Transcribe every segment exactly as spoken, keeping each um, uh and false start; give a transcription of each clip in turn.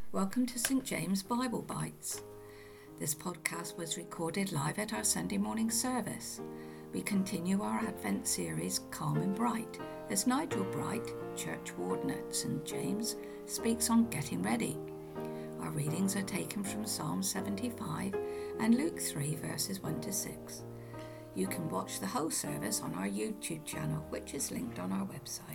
Welcome to Saint James Bible Bites. This podcast was recorded live at our Sunday morning service. We continue our Advent series, Calm and Bright, as Nigel Bright, church warden at Saint James, speaks on getting ready. Our readings are taken from Psalm seventy-five and Luke three, verses one to six. You can watch the whole service on our YouTube channel, which is linked on our website.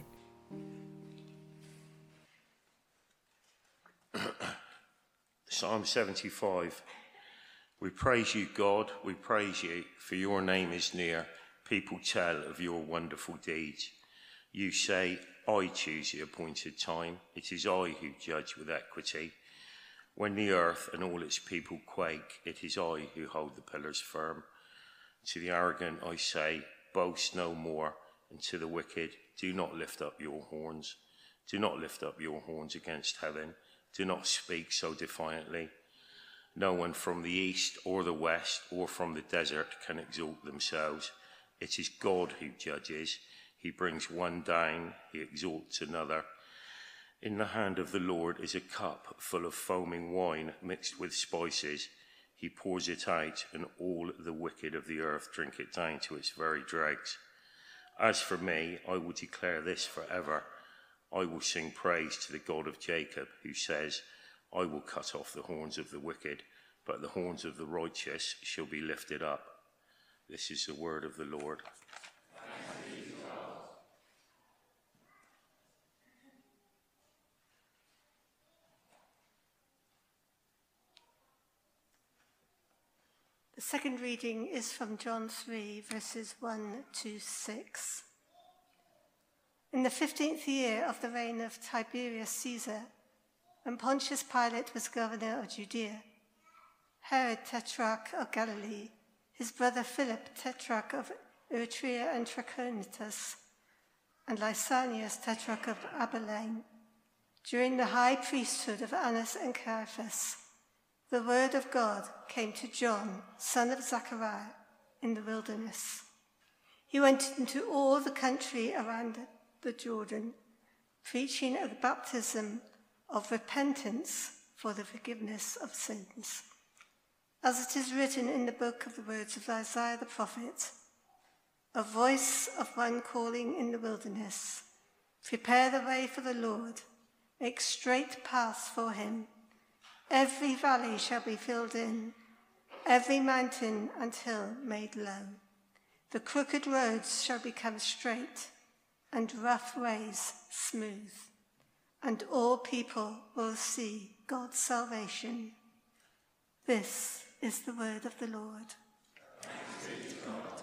Psalm seventy-five. We praise you, God, we praise you, for your name is near. People tell of your wonderful deeds. You say, I choose the appointed time. It is I who judge with equity. When the earth and all its people quake, it is I who hold the pillars firm. To the arrogant I say, boast no more, and to the wicked, do not lift up your horns. Do not lift up your horns against heaven. Do not speak so defiantly. No one from the east or the west or from the desert can exalt themselves. It is God who judges. He brings one down, he exalts another. In the hand of the Lord is a cup full of foaming wine mixed with spices. He pours it out, and all the wicked of the earth drink it down to its very dregs. As for me, I will declare this forever. I will sing praise to the God of Jacob, who says, I will cut off the horns of the wicked, but the horns of the righteous shall be lifted up. This is the word of the Lord. The second reading is from John three, verses one to six. In the fifteenth year of the reign of Tiberius Caesar, when Pontius Pilate was governor of Judea, Herod, tetrarch of Galilee, his brother Philip, tetrarch of Eritrea and Trachonitis, and Lysanias, tetrarch of Abilene, during the high priesthood of Annas and Caiaphas, the word of God came to John, son of Zechariah, in the wilderness. He went into all the country around the Jordan, preaching a baptism of repentance for the forgiveness of sins. As it is written in the book of the words of Isaiah the prophet, a voice of one calling in the wilderness, prepare the way for the Lord, make straight paths for him. Every valley shall be filled in, every mountain and hill made low. The crooked roads shall become straight, and rough ways smooth, and all people will see God's salvation. This is the word of the Lord. Thanks be to God.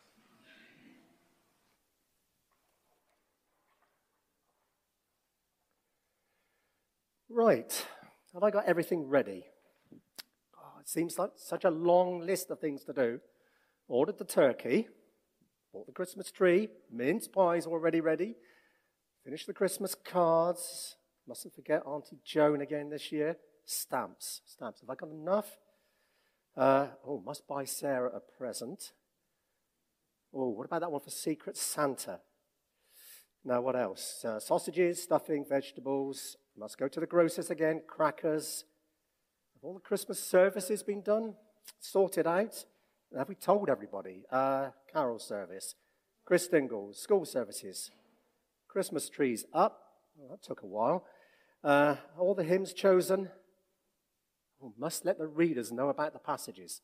Right, have I got everything ready? Oh, it seems like such a long list of things to do. Ordered the turkey. Bought the Christmas tree, mince pies already ready. Finished the Christmas cards. Mustn't forget Auntie Joan again this year. Stamps, stamps. Have I got enough? Uh, oh, must buy Sarah a present. Oh, what about that one for Secret Santa? Now, what else? Uh, sausages, stuffing, vegetables. Must go to the grocer's again. Crackers. Have all the Christmas services been done? Sorted out? Have we told everybody? Uh, carol service, Christingles, school services, Christmas trees up. Oh, that took a while. Uh, all the hymns chosen. Oh, must let the readers know about the passages.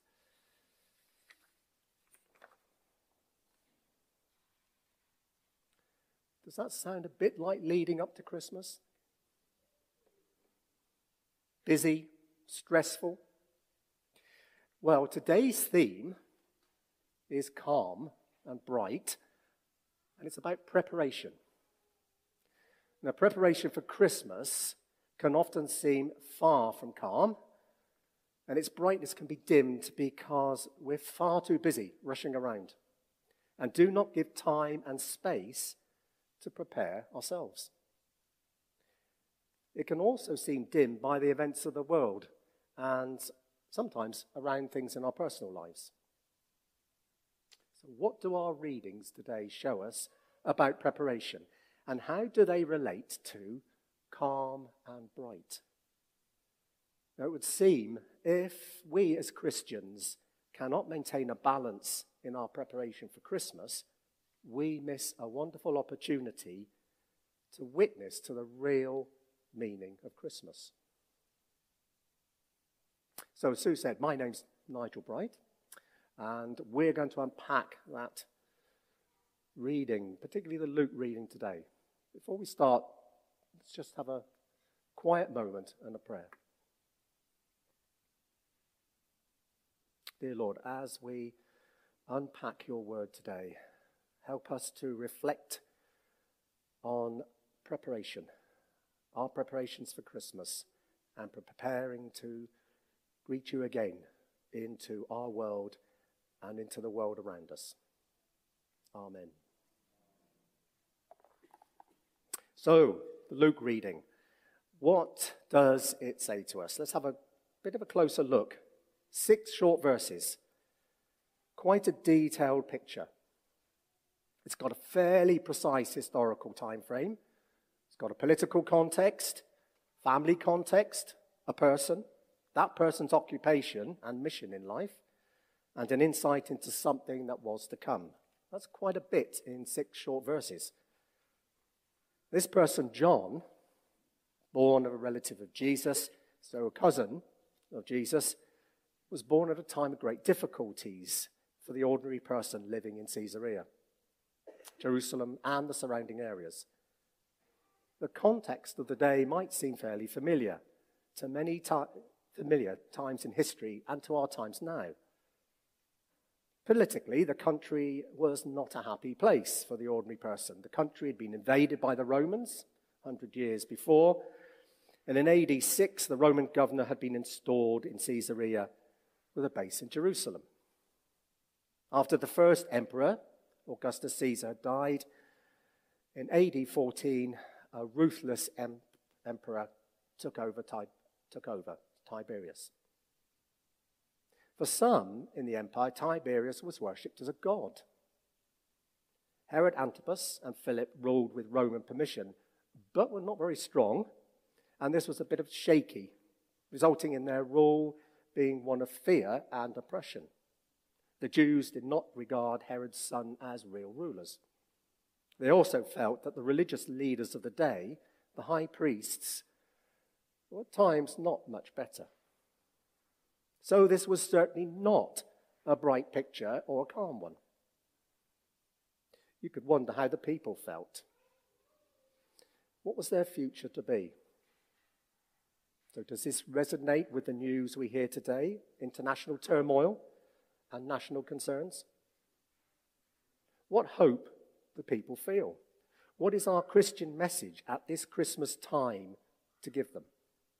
Does that sound a bit like leading up to Christmas? Busy, stressful? Well, today's theme is calm and bright, and it's about preparation. Now, preparation for Christmas can often seem far from calm, and its brightness can be dimmed because we're far too busy rushing around and do not give time and space to prepare ourselves. It can also seem dimmed by the events of the world and sometimes around things in our personal lives. So what do our readings today show us about preparation, and how do they relate to calm and bright? Now, it would seem if we as Christians cannot maintain a balance in our preparation for Christmas, we miss a wonderful opportunity to witness to the real meaning of Christmas. So, as Sue said, my name's Nigel Bright, and we're going to unpack that reading, particularly the Luke reading today. Before we start, let's just have a quiet moment and a prayer. Dear Lord, as we unpack your word today, help us to reflect on preparation, our preparations for Christmas, and preparing to greet you again into our world and into the world around us. Amen. So, the Luke reading. What does it say to us? Let's have a bit of a closer look. Six short verses. Quite a detailed picture. It's got a fairly precise historical time frame. It's got a political context, family context, a person, that person's occupation and mission in life, and an insight into something that was to come. That's quite a bit in six short verses. This person, John, born of a relative of Jesus, so a cousin of Jesus, was born at a time of great difficulties for the ordinary person living in Caesarea, Jerusalem, and the surrounding areas. The context of the day might seem fairly familiar to many ti- familiar times in history and to our times now. Politically, the country was not a happy place for the ordinary person. The country had been invaded by the Romans one hundred years before, and in A D six, the Roman governor had been installed in Caesarea with a base in Jerusalem. After the first emperor, Augustus Caesar, died, in A D fourteen, a ruthless em- emperor took over, Ti- took over, Tiberius. For some in the empire, Tiberius was worshipped as a god. Herod Antipas and Philip ruled with Roman permission, but were not very strong, and this was a bit of shaky, resulting in their rule being one of fear and oppression. The Jews did not regard Herod's son as real rulers. They also felt that the religious leaders of the day, the high priests, were at times not much better. So this was certainly not a bright picture or a calm one. You could wonder how the people felt. What was their future to be? So does this resonate with the news we hear today? International turmoil and national concerns? What hope do people feel? What is our Christian message at this Christmas time to give them?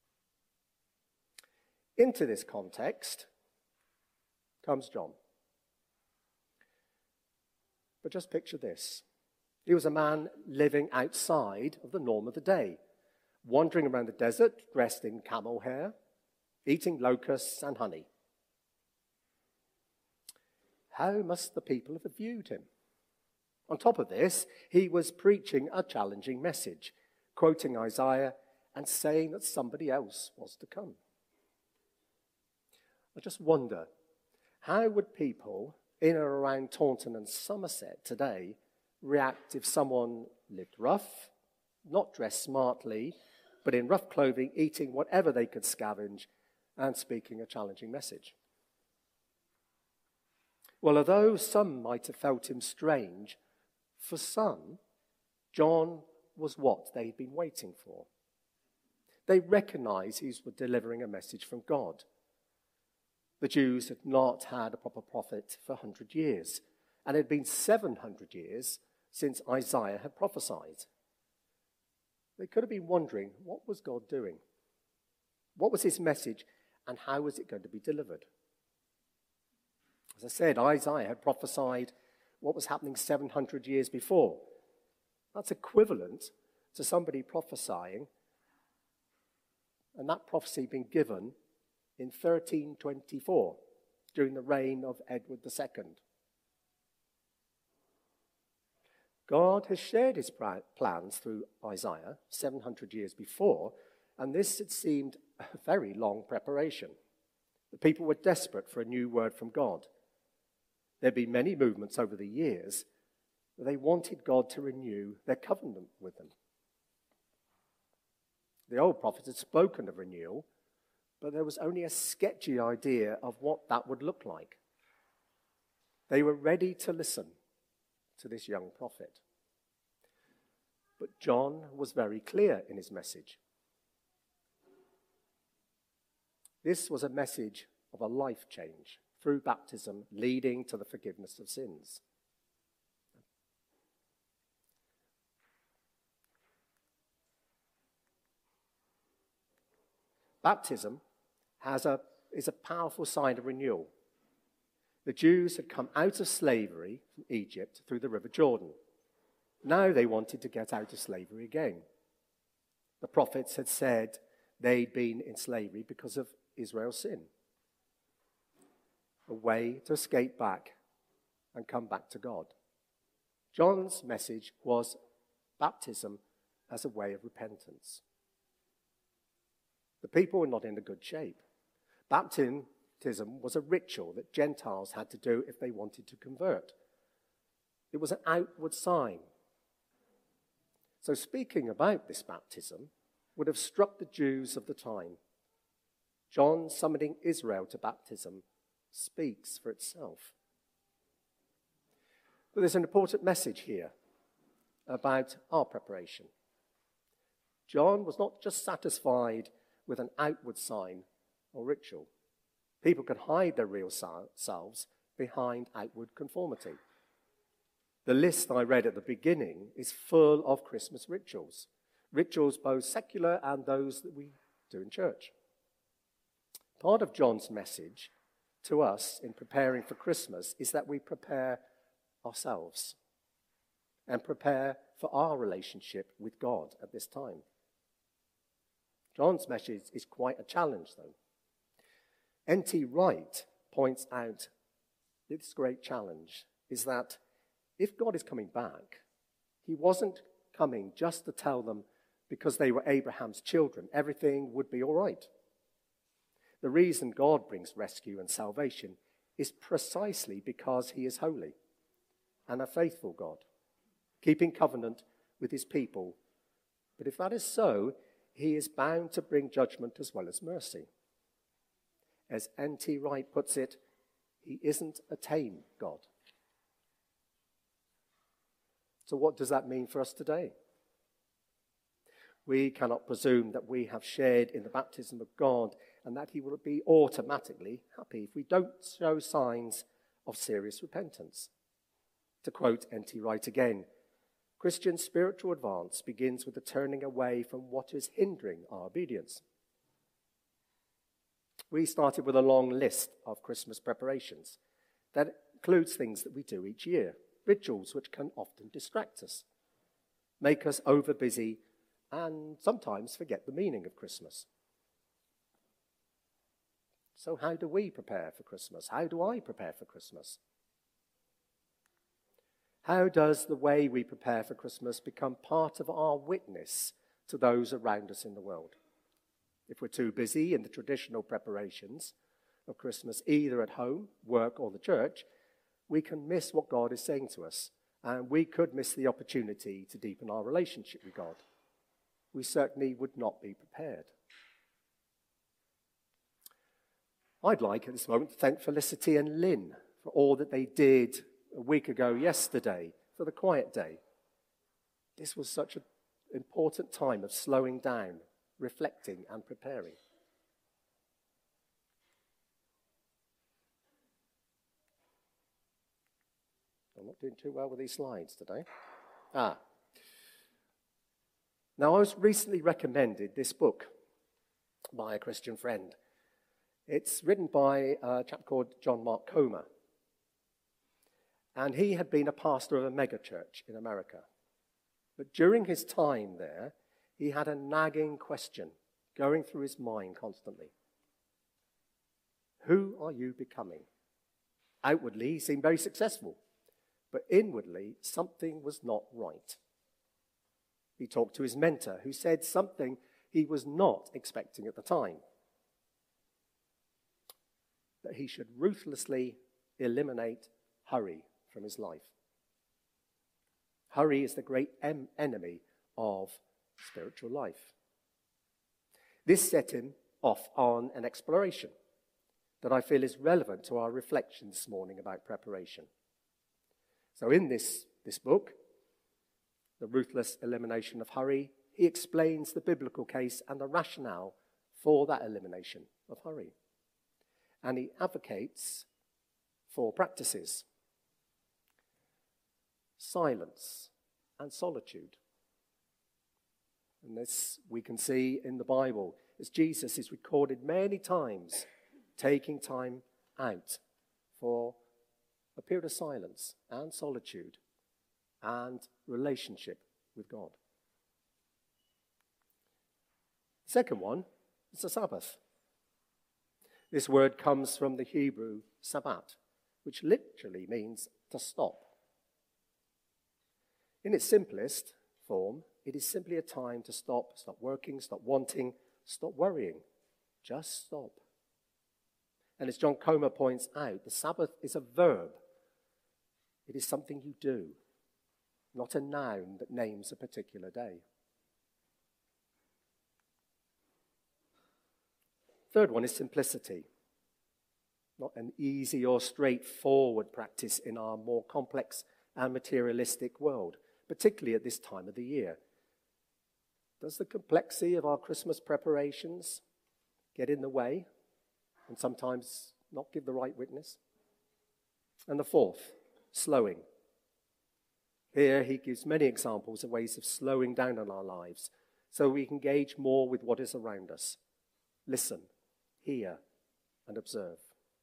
Into this context comes John. But just picture this. He was a man living outside of the norm of the day, wandering around the desert dressed in camel hair, eating locusts and honey. How must the people have viewed him? On top of this, he was preaching a challenging message, quoting Isaiah and saying that somebody else was to come. I just wonder, how would people in or around Taunton and Somerset today react if someone lived rough, not dressed smartly, but in rough clothing, eating whatever they could scavenge and speaking a challenging message? Well, although some might have felt him strange, for some, John was what they'd been waiting for. They recognized he was delivering a message from God. The Jews had not had a proper prophet for one hundred years, and it had been seven hundred years since Isaiah had prophesied. They could have been wondering, what was God doing? What was his message, and how was it going to be delivered? As I said, Isaiah had prophesied what was happening seven hundred years before. That's equivalent to somebody prophesying, and that prophecy being given in thirteen twenty-four, during the reign of Edward the Second. God has shared his plans through Isaiah seven hundred years before, and this, it seemed, a very long preparation. The people were desperate for a new word from God. There'd been many movements over the years, but they wanted God to renew their covenant with them. The old prophets had spoken of renewal, but there was only a sketchy idea of what that would look like. They were ready to listen to this young prophet. But John was very clear in his message. This was a message of a life change through baptism leading to the forgiveness of sins. Baptism has a, is a powerful sign of renewal. The Jews had come out of slavery from Egypt through the River Jordan. Now they wanted to get out of slavery again. The prophets had said they'd been in slavery because of Israel's sin. A way to escape back and come back to God. John's message was baptism as a way of repentance. The people were not in a good shape. Baptism was a ritual that Gentiles had to do if they wanted to convert. It was an outward sign. So speaking about this baptism would have struck the Jews of the time. John summoning Israel to baptism speaks for itself. But there's an important message here about our preparation. John was not just satisfied with an outward sign or ritual. People can hide their real selves behind outward conformity. The list I read at the beginning is full of Christmas rituals. Rituals both secular and those that we do in church. Part of John's message to us in preparing for Christmas is that we prepare ourselves and prepare for our relationship with God at this time. John's message is quite a challenge, though. N T Wright points out this great challenge is that if God is coming back, he wasn't coming just to tell them because they were Abraham's children, everything would be all right. The reason God brings rescue and salvation is precisely because he is holy and a faithful God, keeping covenant with his people. But if that is so, he is bound to bring judgment as well as mercy. As N T Wright puts it, he isn't a tame God. So what does that mean for us today? We cannot presume that we have shared in the baptism of God and that he will be automatically happy if we don't show signs of serious repentance. To quote N T Wright again, Christian spiritual advance begins with the turning away from what is hindering our obedience. We started with a long list of Christmas preparations that includes things that we do each year, rituals which can often distract us, make us overbusy, and sometimes forget the meaning of Christmas. So how do we prepare for Christmas? How do I prepare for Christmas? How does the way we prepare for Christmas become part of our witness to those around us in the world? If we're too busy in the traditional preparations of Christmas, either at home, work, or the church, we can miss what God is saying to us, and we could miss the opportunity to deepen our relationship with God. We certainly would not be prepared. I'd like at this moment to thank Felicity and Lynn for all that they did a week ago yesterday for the quiet day. This was such an important time of slowing down, reflecting and preparing. I'm not doing too well with these slides today. Ah. Now, I was recently recommended this book by a Christian friend. It's written by a chap called John Mark Comer. And he had been a pastor of a megachurch in America. But during his time there, he had a nagging question going through his mind constantly. Who are you becoming? Outwardly, he seemed very successful, but inwardly, something was not right. He talked to his mentor, who said something he was not expecting at the time. that he should ruthlessly eliminate hurry from his life. Hurry is the great em- enemy of spiritual life. This set him off on an exploration that I feel is relevant to our reflection this morning about preparation. So in this, this book, The Ruthless Elimination of Hurry, he explains the biblical case and the rationale for that elimination of hurry. And he advocates for practices: silence and solitude. And this we can see in the Bible, as Jesus is recorded many times taking time out for a period of silence and solitude and relationship with God. The second one is the Sabbath. This word comes from the Hebrew sabbat, which literally means to stop. In its simplest form, it is simply a time to stop, stop working, stop wanting, stop worrying. Just stop. And as John Comer points out, the Sabbath is a verb. It is something you do, not a noun that names a particular day. Third one is simplicity. Not an easy or straightforward practice in our more complex and materialistic world, particularly at this time of the year. Does the complexity of our Christmas preparations get in the way and sometimes not give the right witness? And the fourth, slowing. Here he gives many examples of ways of slowing down in our lives so we can engage more with what is around us. Listen, hear, and observe.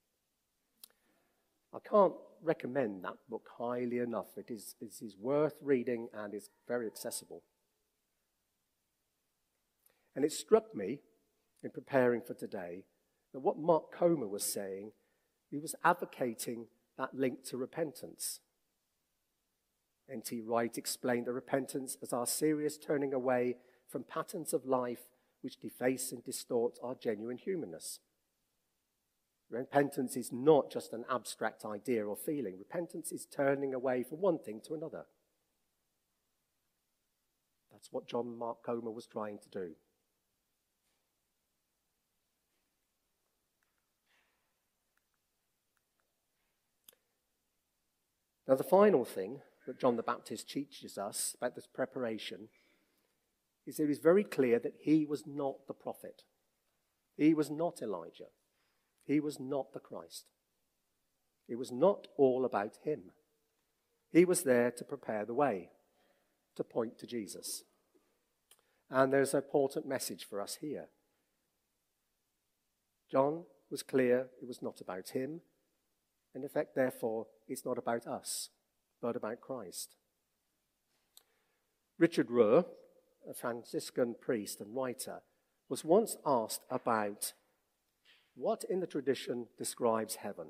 I can't recommend that book highly enough. It is, it is worth reading and is very accessible. And it struck me in preparing for today that what Mark Comer was saying, he was advocating that link to repentance. N T Wright explained that repentance as our serious turning away from patterns of life which deface and distort our genuine humanness. Repentance is not just an abstract idea or feeling. Repentance is turning away from one thing to another. That's what John Mark Comer was trying to do. Now, the final thing that John the Baptist teaches us about this preparation is that it is very clear that he was not the prophet. He was not Elijah. He was not the Christ. It was not all about him. He was there to prepare the way, to point to Jesus. And there's an important message for us here. John was clear it was not about him. And in fact, therefore, it's not about us, but about Christ. Richard Rohr, a Franciscan priest and writer, was once asked about what in the tradition describes heaven.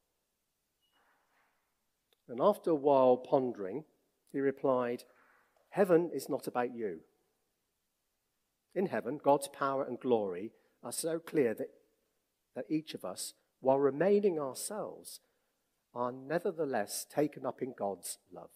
And after a while pondering, he replied, "Heaven is not about you. In heaven, God's power and glory are so clear that, that each of us, while remaining ourselves, are nevertheless taken up in God's love."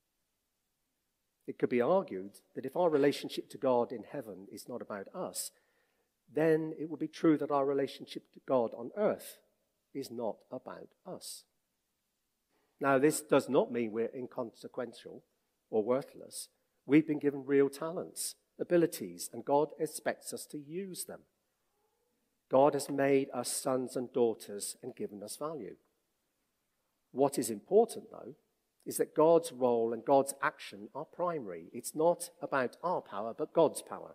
It could be argued that if our relationship to God in heaven is not about us, then it would be true that our relationship to God on earth is not about us. Now, this does not mean we're inconsequential or worthless. We've been given real talents, abilities, and God expects us to use them. God has made us sons and daughters and given us value. What is important, though, is that God's role and God's action are primary. It's not about our power, but God's power.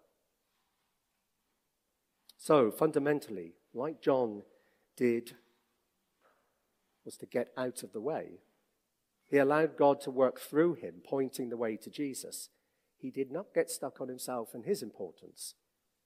So, fundamentally, like John did, was to get out of the way. He allowed God to work through him, pointing the way to Jesus. He did not get stuck on himself and his importance.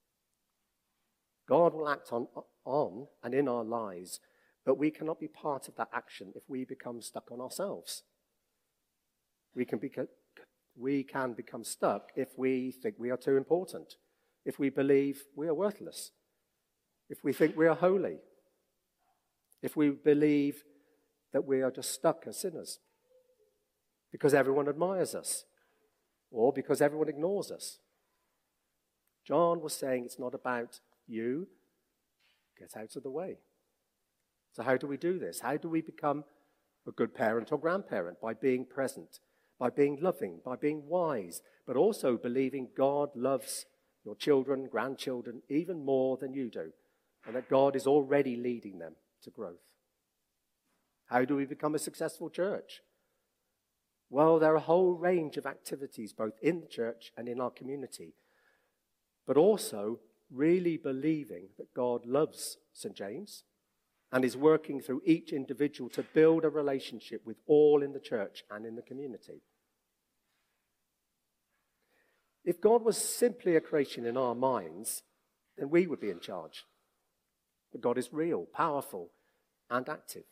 God will act on, on and in our lives, but we cannot be part of that action if we become stuck on ourselves. We can, beca- we can become stuck if we think we are too important, if we believe we are worthless, if we think we are holy. if we believe that we are just stuck as sinners because everyone admires us or because everyone ignores us. John was saying it's not about you. Get out of the way. So how do we do this? How do we become a good parent or grandparent? By being present, by being loving, by being wise, but also believing God loves your children, grandchildren, even more than you do, and that God is already leading them to growth. How do we become a successful church? Well, there are a whole range of activities, both in the church and in our community, but also really believing that God loves Saint James and is working through each individual to build a relationship with all in the church and in the community. If God was simply a creation in our minds, then we would be in charge. But God is real, powerful, and active.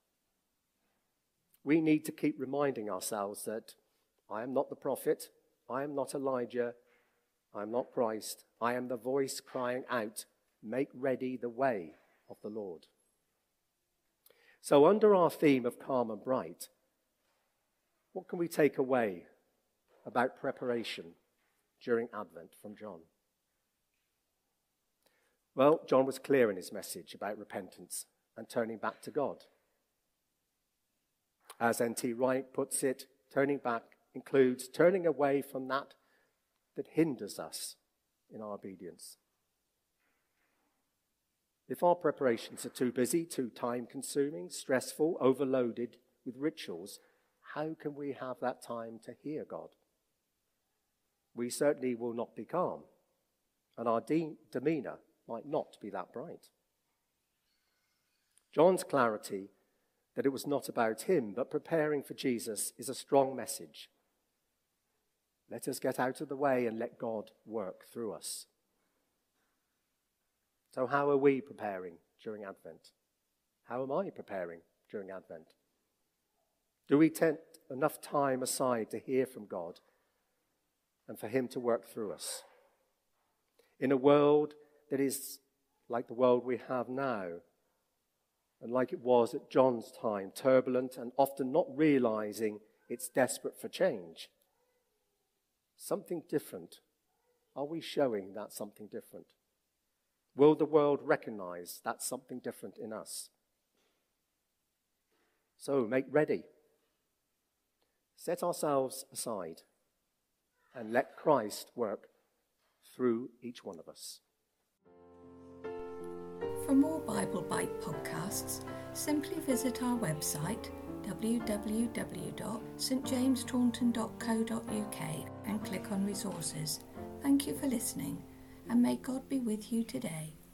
We need to keep reminding ourselves that I am not the prophet, I am not Elijah, I am not Christ, I am the voice crying out, make ready the way of the Lord. So under our theme of calm and bright, what can we take away about preparation during Advent from John? Well, John was clear in his message about repentance and turning back to God. As N T Wright puts it, turning back includes turning away from that that hinders us in our obedience. If our preparations are too busy, too time-consuming, stressful, overloaded with rituals, how can we have that time to hear God? We certainly will not be calm, and our de- demeanour might not be that bright. John's clarity that it was not about him, but preparing for Jesus, is a strong message. Let us get out of the way and let God work through us. So how are we preparing during Advent? How am I preparing during Advent? Do we take enough time aside to hear from God and for him to work through us? In a world that is like the world we have now, and like it was at John's time, turbulent and often not realizing it's desperate for change. Something different. Are we showing that something different? Will the world recognize that something different in us? So make ready. Set ourselves aside and let Christ work through each one of us. For more Bible Bite podcasts, simply visit our website w w w dot st james taunton dot co dot u k and click on resources. Thank you for listening, and may God be with you today.